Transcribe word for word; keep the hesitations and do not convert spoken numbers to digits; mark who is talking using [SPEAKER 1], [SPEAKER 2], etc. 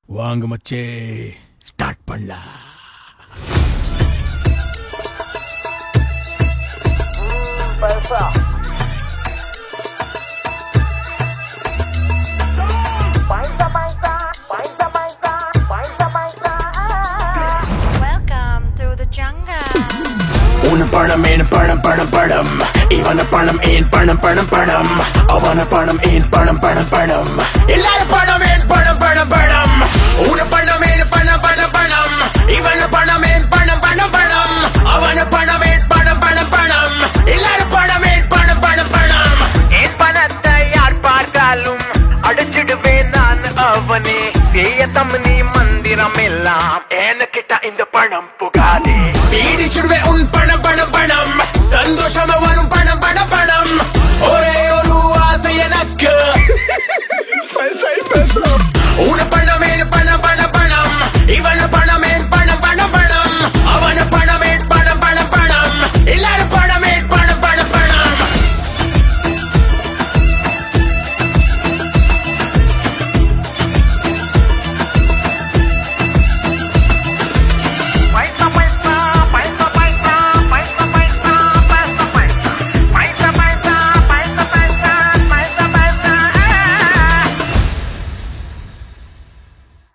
[SPEAKER 1] வாங்க மச்சே, ஸ்டார்ட் பண்ணலாம்.
[SPEAKER 2] Welcome to the jungle.
[SPEAKER 1] உன பணம் ஏன் பணம் பணம் பணம், இவன பணம் ஏன் பணம் பணம் பணம், அவன பணம் ஏன் பணம் பணம் பணம், எல்லாரும் பணம் ஏன் பணம் பணம் பணம். உன பணம் ஏன் பணம் பணம் பணம், இவன பணம் ஏன் பணம் பணம் பணம், அவன பணம் ஏன் பணம் பணம் பணம், எல்லாரும் பணம் ஏன் பணம் பணம் பணம்.
[SPEAKER 3] என் பணத்தை யார் பார்த்தாலும் அடிச்சிடுவேன் நான் அவனே. சேயத்தம் நீ மந்திரம் எல்லாம்
[SPEAKER 1] என்கிட்ட இந்த பணம் புகாதே, பீடிச்சுடுவே உன் பணம்